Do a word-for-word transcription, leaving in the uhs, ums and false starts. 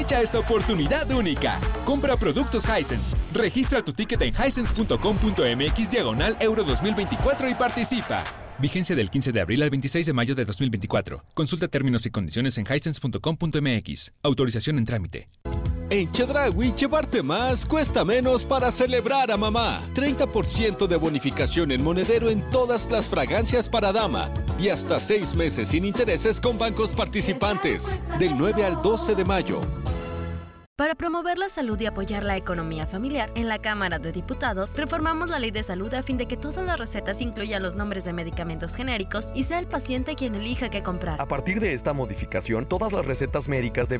Aprovecha esta oportunidad única. Compra productos Hisense. Registra tu ticket en hisense punto com punto mx diagonal Euro dos mil veinticuatro y participa. Vigencia del quince de abril al veintiséis de mayo de dos mil veinticuatro. Consulta términos y condiciones en hisense punto com punto mx. Autorización en trámite. En Chedraui, llevarte más cuesta menos para celebrar a mamá. treinta por ciento de bonificación en monedero en todas las fragancias para dama. Y hasta seis meses sin intereses con bancos participantes. Del nueve al doce de mayo. Para promover la salud y apoyar la economía familiar, en la Cámara de Diputados reformamos la Ley de Salud a fin de que todas las recetas incluyan los nombres de medicamentos genéricos y sea el paciente quien elija qué comprar. A partir de esta modificación, todas las recetas médicas deben